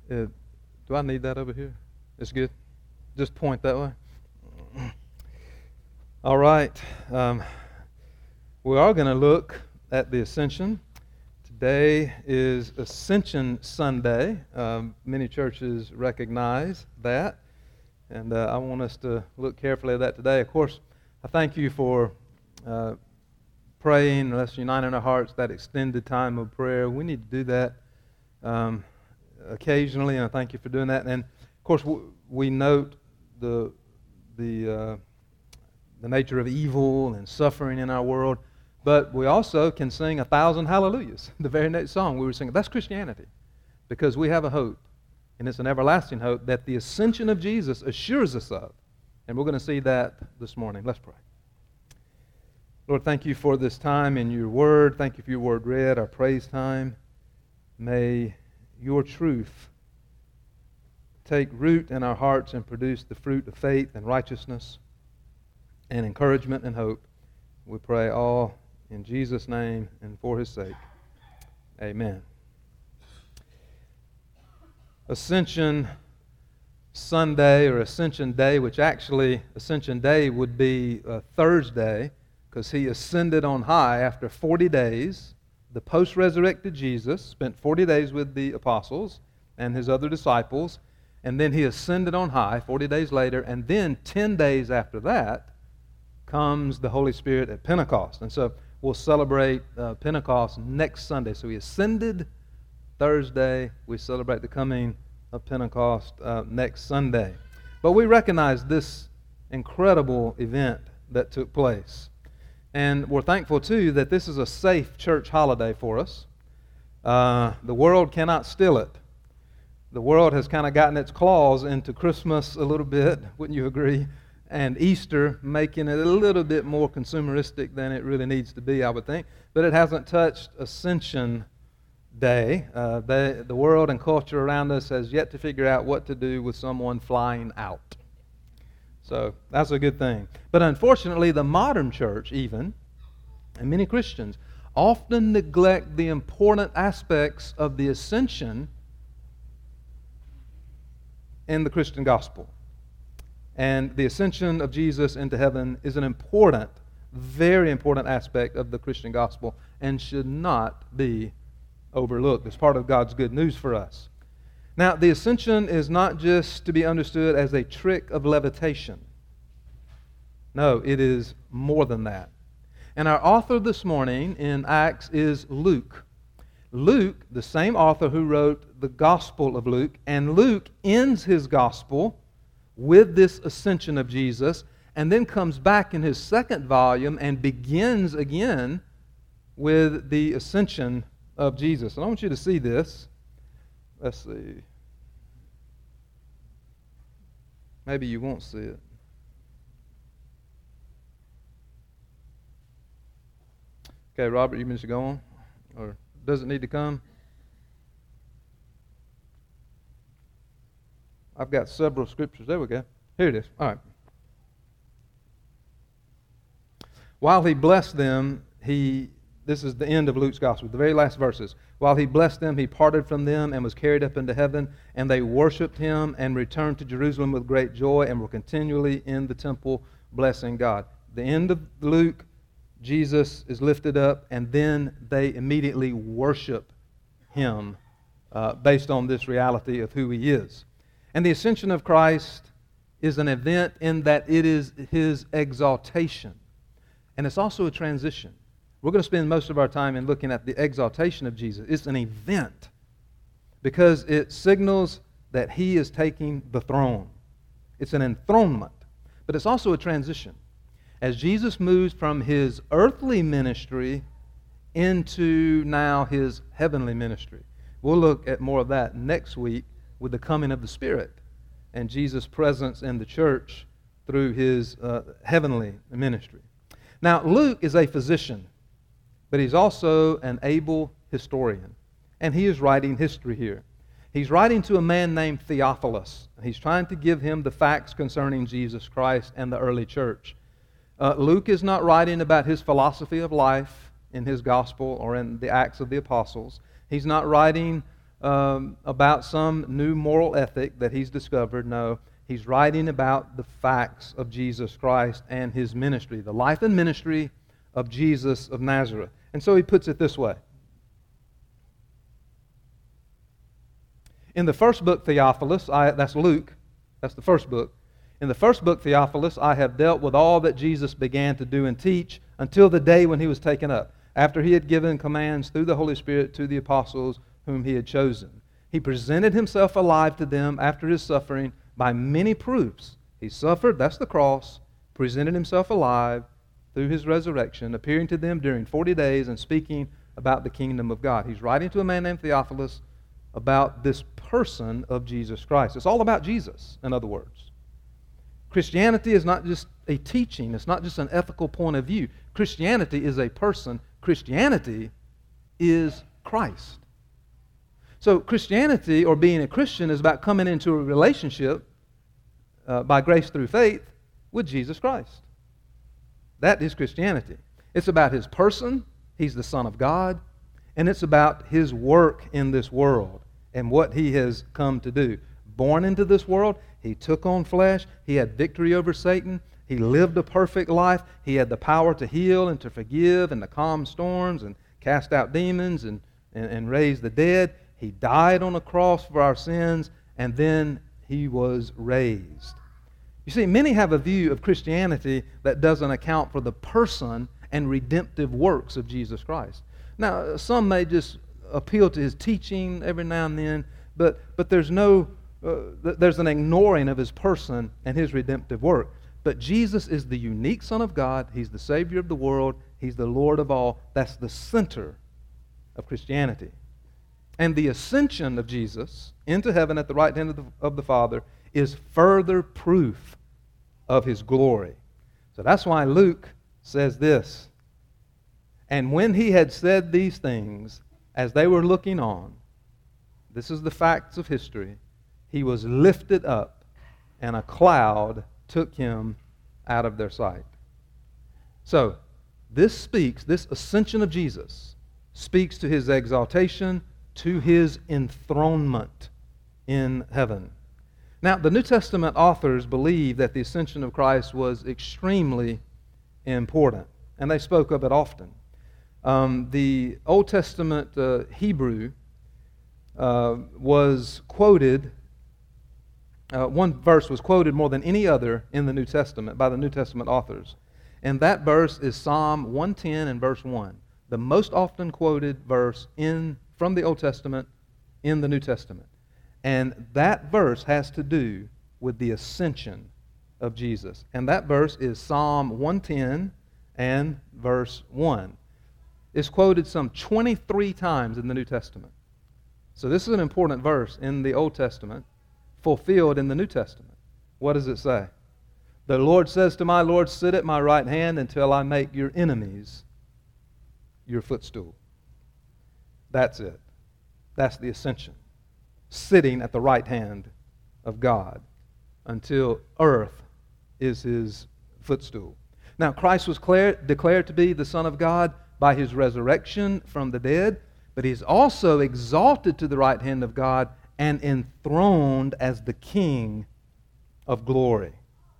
Do I need that over here? It's good. Just point that way. All right. We are going to look at the Ascension. Today is Ascension Sunday. Many churches recognize that, and I want us to look carefully at that today. Of course, I thank you for praying. Let's unite in our hearts that extended time of prayer. We need to do that occasionally, and I thank you for doing that. And of course, we note the nature of evil and suffering in our world, but we also can sing 1,000 hallelujahs. The very next song we were singing, that's Christianity, because we have a hope, and it's an everlasting hope that the ascension of Jesus assures us of, and we're going to see that this morning. Let's pray. Lord, thank you for this time in your word. Thank you for your word read, our praise time. May your truth take root in our hearts and produce the fruit of faith and righteousness and encouragement and hope. We pray all in Jesus' name and for his sake. Amen. Ascension Sunday, or Ascension Day, which actually Ascension Day would be Thursday, because he ascended on high after 40 days. The post-resurrected Jesus spent 40 days with the apostles and his other disciples, and then he ascended on high 40 days later, and then 10 days after that comes the Holy Spirit at Pentecost. And so we'll celebrate Pentecost next Sunday. So he ascended Thursday. We celebrate the coming of Pentecost next Sunday. But we recognize this incredible event that took place. And we're thankful, too, that this is a safe church holiday for us. The world cannot steal it. The world has kind of gotten its claws into Christmas a little bit, wouldn't you agree? And Easter, making it a little bit more consumeristic than it really needs to be, I would think. But it hasn't touched Ascension Day. The world and culture around us has yet to figure out what to do with someone flying out. So that's a good thing. But unfortunately, the modern church even, and many Christians, often neglect the important aspects of the ascension in the Christian gospel. And the ascension of Jesus into heaven is an important, very important aspect of the Christian gospel and should not be overlooked. It's part of God's good news for us. Now, the ascension is not just to be understood as a trick of levitation. No, it is more than that. And our author this morning in Acts is Luke. Luke, the same author who wrote the Gospel of Luke, and Luke ends his Gospel with this ascension of Jesus, and then comes back in his second volume and begins again with the ascension of Jesus. And I want you to see this. Let's see. Maybe you won't see it. Okay, Robert, you want to go on? Or does it need to come? I've got several scriptures. There we go. Here it is. All right. While he blessed them, this is the end of Luke's gospel, the very last verses. While he blessed them, he parted from them and was carried up into heaven, and they worshipped him and returned to Jerusalem with great joy and were continually in the temple blessing God. The end of Luke, Jesus is lifted up, and then they immediately worship him based on this reality of who he is. And the ascension of Christ is an event in that it is his exaltation. And it's also a transition. We're going to spend most of our time in looking at the exaltation of Jesus. It's an event because it signals that he is taking the throne. It's an enthronement. But it's also a transition. As Jesus moves from his earthly ministry into now his heavenly ministry. We'll look at more of that next week with the coming of the Spirit and Jesus' presence in the church through his heavenly ministry. Now, Luke is a physician, but he's also an able historian, and he is writing history here. He's writing to a man named Theophilus. He's trying to give him the facts concerning Jesus Christ and the early church. Luke is not writing about his philosophy of life in his gospel or in the Acts of the Apostles. He's not writing about some new moral ethic that he's discovered. No, he's writing about the facts of Jesus Christ and his ministry, the life and ministry of Jesus of Nazareth. And so he puts it this way. In the first book, Theophilus, that's Luke, that's the first book. In the first book, Theophilus, I have dealt with all that Jesus began to do and teach until the day when he was taken up, after he had given commands through the Holy Spirit to the apostles whom he had chosen. He presented himself alive to them after his suffering by many proofs. He suffered, that's the cross, presented himself alive through his resurrection, appearing to them during 40 days and speaking about the kingdom of God. He's writing to a man named Theophilus about this person of Jesus Christ. It's all about Jesus, in other words. Christianity is not just a teaching. It's not just an ethical point of view. Christianity is a person. Christianity is Christ. So Christianity, or being a Christian, is about coming into a relationship by grace through faith with Jesus Christ. That is Christianity. It's about his person. He's the Son of God. And it's about his work in this world and what he has come to do. Born into this world, he took on flesh. He had victory over Satan. He lived a perfect life. He had the power to heal and to forgive and to calm storms and cast out demons and raise the dead. He died on a cross for our sins, and then he was raised. You see, many have a view of Christianity that doesn't account for the person and redemptive works of Jesus Christ. Now, some may just appeal to his teaching every now and then, but there's an ignoring of his person and his redemptive work. But Jesus is the unique Son of God. He's the Savior of the world. He's the Lord of all. That's the center of Christianity. And the ascension of Jesus into heaven at the right hand of the Father is further proof of his glory. So that's why Luke says this. And when he had said these things, as they were looking on, this is the facts of history, he was lifted up, and a cloud took him out of their sight. So, this ascension of Jesus speaks to his exaltation, to his enthronement in heaven. Now, the New Testament authors believe that the ascension of Christ was extremely important, and they spoke of it often. The Old Testament Hebrew was quoted. One verse was quoted more than any other in the New Testament by the New Testament authors. And that verse is Psalm 110 and verse 1, the most often quoted verse from the Old Testament in the New Testament. And that verse has to do with the ascension of Jesus. And that verse is Psalm 110 and verse 1. It's quoted some 23 times in the New Testament. So this is an important verse in the Old Testament, fulfilled in the New Testament. What does it say? The Lord says to my Lord, sit at my right hand until I make your enemies your footstool. That's it. That's the ascension. Sitting at the right hand of God until earth is his footstool. Now, Christ was declared to be the Son of God by his resurrection from the dead, but he's also exalted to the right hand of God and enthroned as the King of glory.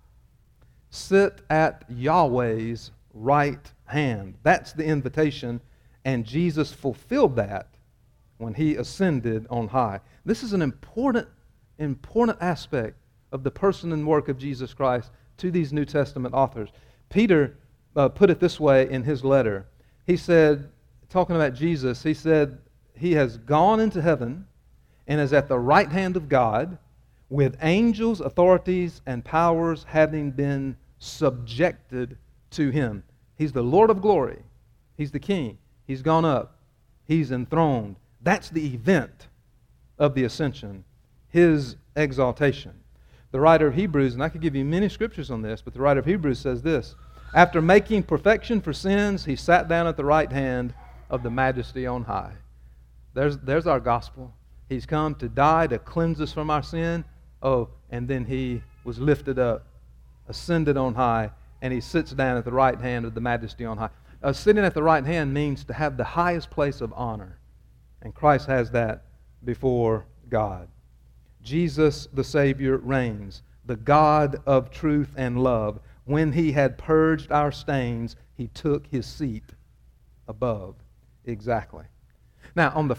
Sit at Yahweh's right hand. That's the invitation, and Jesus fulfilled that when he ascended on high. This is an important aspect of the person and work of Jesus Christ to these New Testament authors. Peter put it this way in his letter. He said, talking about Jesus, he said, he has gone into heaven and is at the right hand of God, with angels, authorities, and powers having been subjected to him. He's the Lord of glory. He's the King. He's gone up. He's enthroned. That's the event of the ascension, his exaltation. The writer of Hebrews, and I could give you many scriptures on this, but the writer of Hebrews says this: after making perfection for sins, he sat down at the right hand of the Majesty on high. There's our gospel. He's come to die, to cleanse us from our sin. Oh, and then he was lifted up, ascended on high, and he sits down at the right hand of the Majesty on high. Sitting at the right hand means to have the highest place of honor. And Christ has that before God. Jesus, the Savior, reigns, the God of truth and love. When he had purged our stains, he took his seat above. Exactly. Now, on the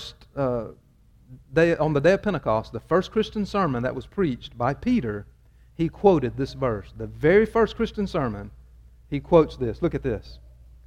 day of Pentecost, the first Christian sermon that was preached by Peter, he quoted this verse. The very first Christian sermon, he quotes this. Look at this.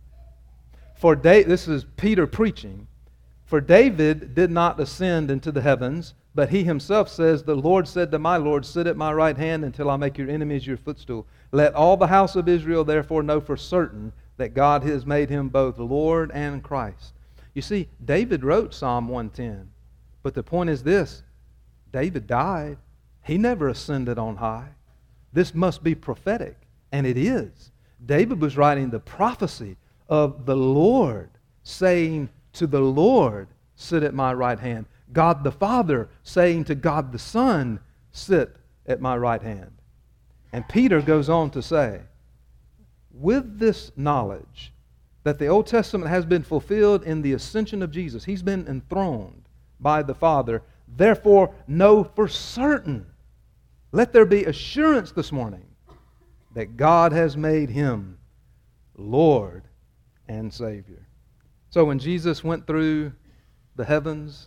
This is Peter preaching. For David did not ascend into the heavens, but he himself says, the Lord said to my Lord, sit at my right hand until I make your enemies your footstool. Let all the house of Israel therefore know for certain that God has made him both Lord and Christ. You see, David wrote Psalm 110. But the point is this: David died. He never ascended on high. This must be prophetic, and it is. David was writing the prophecy of the Lord, saying to the Lord, sit at my right hand. God the Father saying to God the Son, sit at my right hand. And Peter goes on to say, with this knowledge that the Old Testament has been fulfilled in the ascension of Jesus, he's been enthroned by the Father, therefore know for certain, let there be assurance this morning, that God has made him Lord and Savior. So when Jesus went through the heavens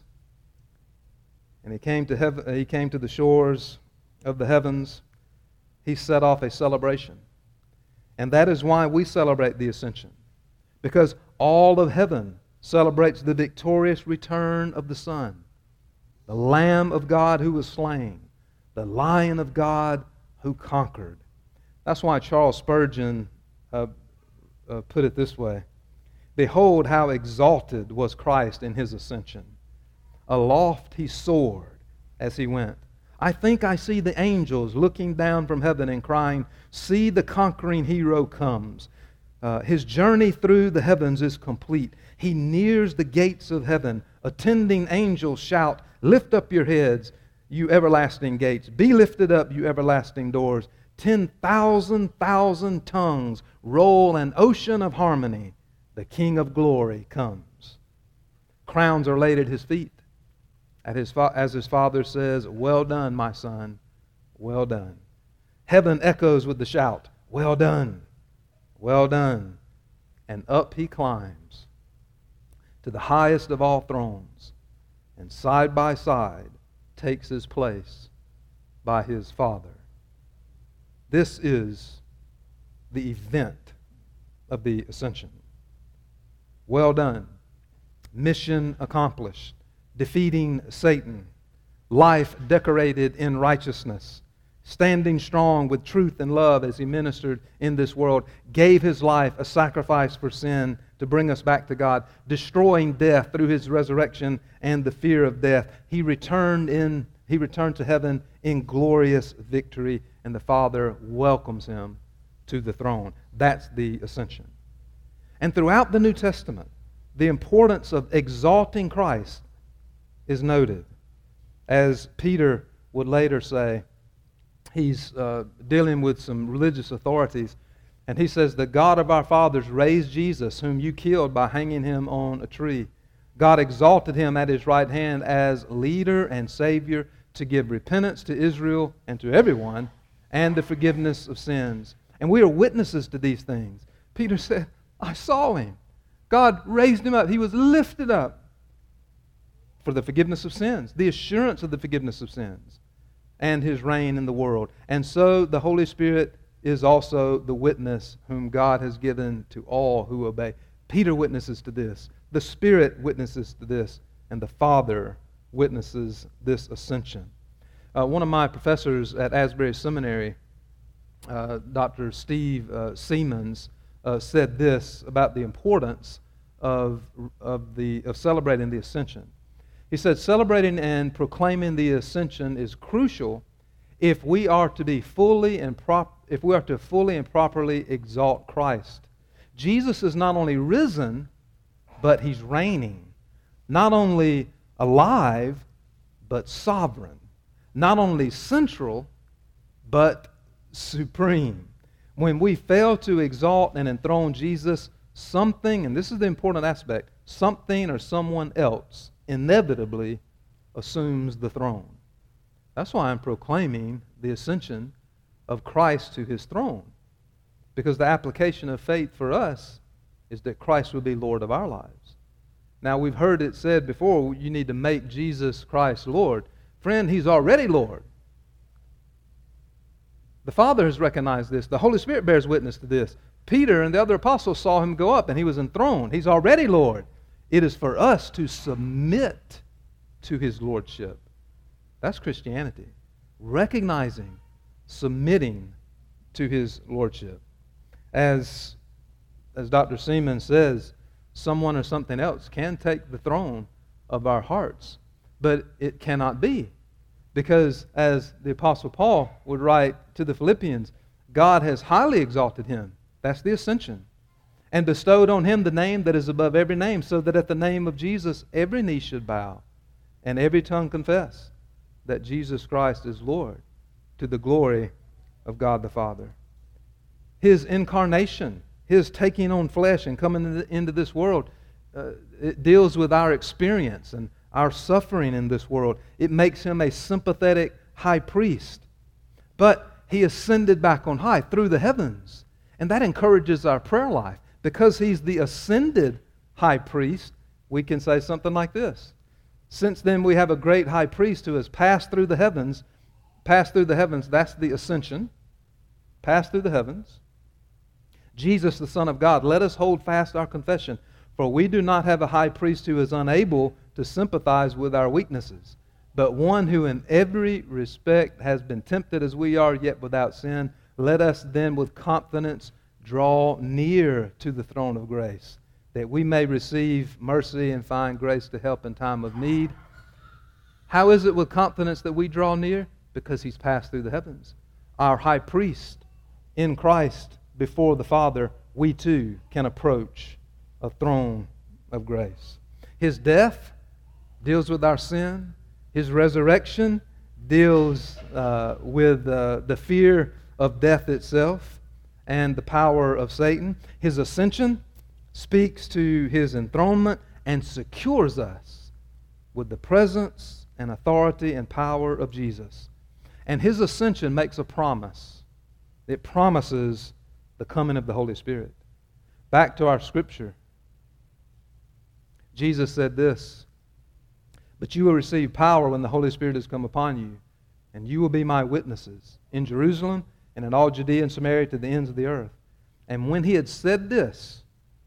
and he came to the shores of the heavens, he set off a celebration. And that is why we celebrate the ascension, because all of heaven celebrates the victorious return of the Son, the Lamb of God who was slain, the Lion of God who conquered. That's why Charles Spurgeon put it this way: behold how exalted was Christ in his ascension. Aloft he soared as he went. I think I see the angels looking down from heaven and crying, see the conquering hero comes. His journey through the heavens is complete. He nears the gates of heaven. Attending angels shout, lift up your heads, you everlasting gates. Be lifted up, you everlasting doors. 10,000 tongues roll an ocean of harmony. The King of glory comes. Crowns are laid at his feet. As his Father says, well done, my son, well done. Heaven echoes with the shout, well done, well done. And up he climbs to the highest of all thrones, and side by side takes his place by his Father. This is the event of the ascension. Well done. Mission accomplished. Defeating Satan. Life decorated in righteousness. Standing strong with truth and love as he ministered in this world. Gave his life a sacrifice for sin to bring us back to God. Destroying death through his resurrection and the fear of death. He returned to heaven in glorious victory, and the Father welcomes him to the throne. That's the ascension. And throughout the New Testament, the importance of exalting Christ is noted. As Peter would later say, he's dealing with some religious authorities, and he says, the God of our fathers raised Jesus, whom you killed by hanging him on a tree. God exalted him at his right hand as leader and Savior to give repentance to Israel and to everyone, and the forgiveness of sins. And we are witnesses to these things. Peter said, I saw him. God raised him up. He was lifted up for the forgiveness of sins, the assurance of the forgiveness of sins, and his reign in the world. And so the Holy Spirit is also the witness whom God has given to all who obey. Peter witnesses to this. The Spirit witnesses to this. And the Father witnesses this ascension. One of my professors at Asbury Seminary, Dr. Steve Siemens, said this about the importance of celebrating the ascension. He said, celebrating and proclaiming the ascension is crucial if we are to fully and properly exalt Christ. Jesus is not only risen, but he's reigning. Not only alive, but sovereign. Not only central, but supreme. When we fail to exalt and enthrone Jesus, something, and this is the important aspect, something or someone else inevitably assumes the throne. That's why I'm proclaiming the ascension of Christ to his throne. Because the application of faith for us is that Christ will be Lord of our lives. Now, we've heard it said before, you need to make Jesus Christ Lord. Friend, he's already Lord. The Father has recognized this. The Holy Spirit bears witness to this. Peter and the other apostles saw him go up, and he was enthroned. He's already Lord. It is for us to submit to his lordship. That's Christianity. Recognizing, submitting to his lordship. As Dr. Seaman says, someone or something else can take the throne of our hearts, but it cannot be. Because as the Apostle Paul would write to the Philippians, God has highly exalted him. That's the ascension. And bestowed on him the name that is above every name, so that at the name of Jesus every knee should bow and every tongue confess that Jesus Christ is Lord, to the glory of God the Father. His incarnation, his taking on flesh and coming into this world, it deals with our experience and our suffering in this world. It makes him a sympathetic high priest. But he ascended back on high through the heavens. And that encourages our prayer life. Because he's the ascended high priest, we can say something like this. Since then we have a great high priest who has passed through the heavens. Passed through the heavens, that's the ascension. Passed through the heavens. Jesus, the Son of God, let us hold fast our confession. For we do not have a high priest who is unable to sympathize with our weaknesses, but one who in every respect has been tempted as we are, yet without sin. Let us then with confidence draw near to the throne of grace, that we may receive mercy and find grace to help in time of need. How is it with confidence that we draw near? Because he's passed through the heavens. Our high priest in Christ before the Father, we too can approach a throne of grace. His death deals with our sin. His resurrection deals with the fear of death itself and the power of Satan. His ascension speaks to his enthronement and secures us with the presence and authority and power of Jesus. And his ascension makes a promise. It promises the coming of the Holy Spirit. Back to our scripture. Jesus said this, "But you will receive power when the Holy Spirit has come upon you, and you will be my witnesses in Jerusalem and in all Judea and Samaria to the ends of the earth." And when he had said this,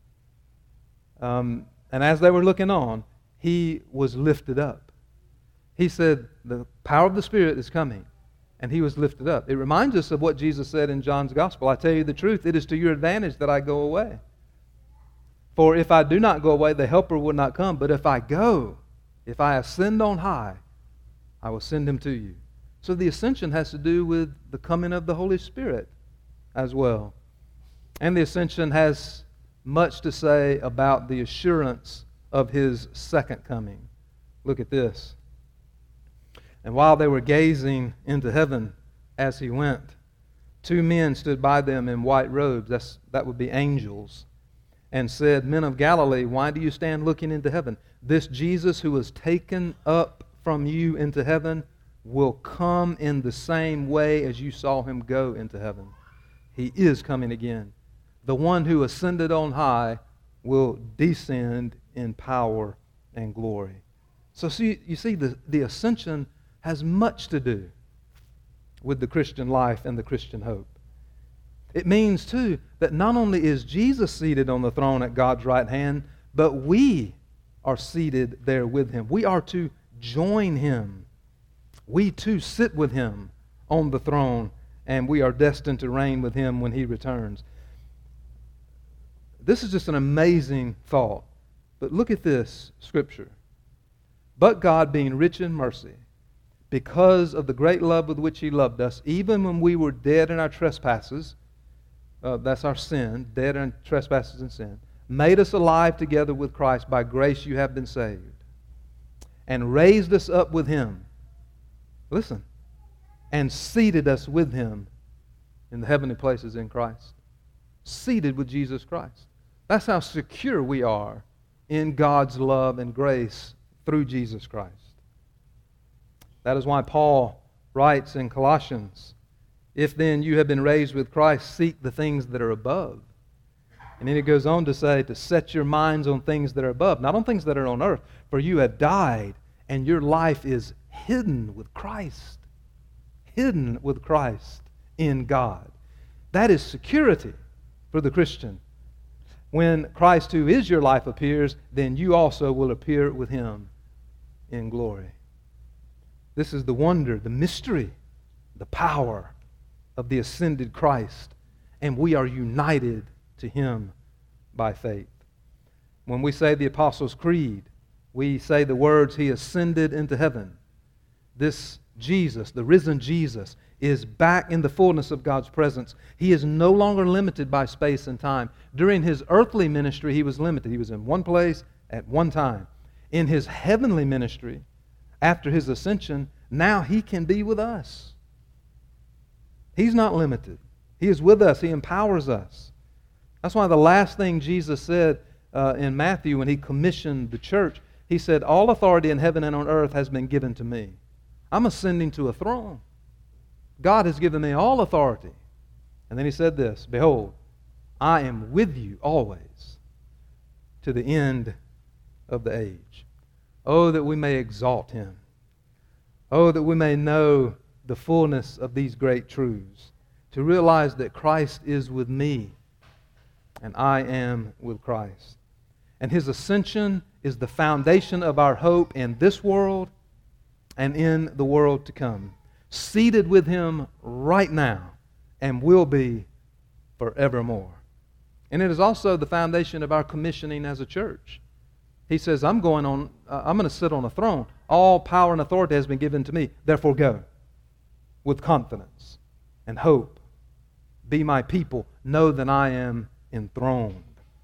and as they were looking on, he was lifted up. He said, the power of the Spirit is coming, and he was lifted up. It reminds us of what Jesus said in John's Gospel. "I tell you the truth, it is to your advantage that I go away. For if I do not go away, the Helper will not come. But if I go, if I ascend on high, I will send him to you." So the ascension has to do with the coming of the Holy Spirit as well. And the ascension has much to say about the assurance of his second coming. Look at this. "And while they were gazing into heaven as he went, two men stood by them in white robes," that would be angels, "and said, 'Men of Galilee, why do you stand looking into heaven? This Jesus who was taken up from you into heaven will come in the same way as you saw him go into heaven.'" He is coming again. The one who ascended on high will descend in power and glory. So you see, the ascension has much to do with the Christian life and the Christian hope. It means, too, that not only is Jesus seated on the throne at God's right hand, but we are seated there with him. We are to join him. We, too, sit with him on the throne, and we are destined to reign with him when he returns. This is just an amazing thought. But look at this scripture. "But God, being rich in mercy, because of the great love with which he loved us, even when we were dead in our trespasses," that's our sin, dead in trespasses and sin, "made us alive together with Christ. By grace you have been saved. And raised us up with him." Listen. "And seated us with him in the heavenly places in Christ." Seated with Jesus Christ. That's how secure we are in God's love and grace through Jesus Christ. That is why Paul writes in Colossians, "If then you have been raised with Christ, seek the things that are above." And then he goes on to say, to set your minds on things that are above, not on things that are on earth. For you have died, and your life is hidden with Christ. Hidden with Christ in God. That is security for the Christian. When Christ, who is your life, appears, then you also will appear with Him in glory. This is the wonder, the mystery, the power of the ascended Christ. And we are united to Him by faith. When we say the Apostles' Creed, we say the words, He ascended into heaven. This Jesus, the risen Jesus, is back in the fullness of God's presence. He is no longer limited by space and time. During His earthly ministry, He was limited. He was in one place at one time. In His heavenly ministry, after His ascension, now He can be with us. He's not limited. He is with us. He empowers us. That's why the last thing Jesus said in Matthew when He commissioned the church, He said, "All authority in heaven and on earth has been given to me." I'm ascending to a throne. God has given me all authority. And then He said this, "Behold, I am with you always to the end of the age." Oh, that we may exalt Him. Oh, that we may know the fullness of these great truths. To realize that Christ is with me and I am with Christ. And His ascension is the foundation of our hope in this world and in the world to come. Seated with Him right now and will be forevermore. And it is also the foundation of our commissioning as a church. He says, I'm going to sit on a throne. All power and authority has been given to me. Therefore go with confidence and hope. Be my people. Know that I am enthroned.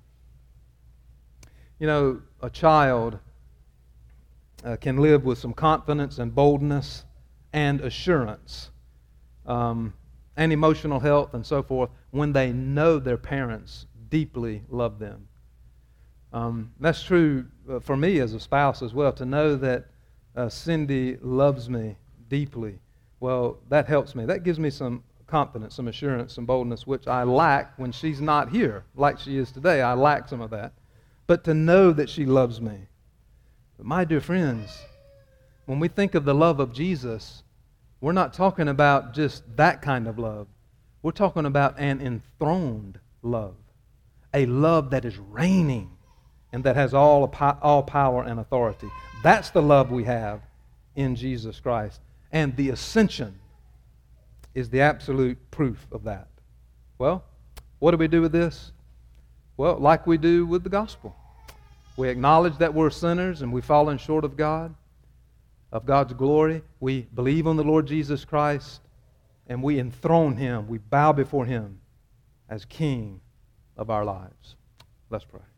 You know, a child can live with some confidence and boldness and assurance and emotional health and so forth when they know their parents deeply love them. That's true for me as a spouse as well, to know that Cindy loves me deeply. Well, that helps me. That gives me some confidence, some assurance, some boldness, which I lack when she's not here, like she is today. I lack some of that. But to know that she loves me. But my dear friends, when we think of the love of Jesus, we're not talking about just that kind of love. We're talking about an enthroned love. A love that is reigning and that has all power and authority. That's the love we have in Jesus Christ. And the ascension is the absolute proof of that. Well, what do we do with this? Well, like we do with the gospel. We acknowledge that we're sinners and we've fallen short of God, of God's glory. We believe on the Lord Jesus Christ and we enthrone Him. We bow before Him as King of our lives. Let's pray.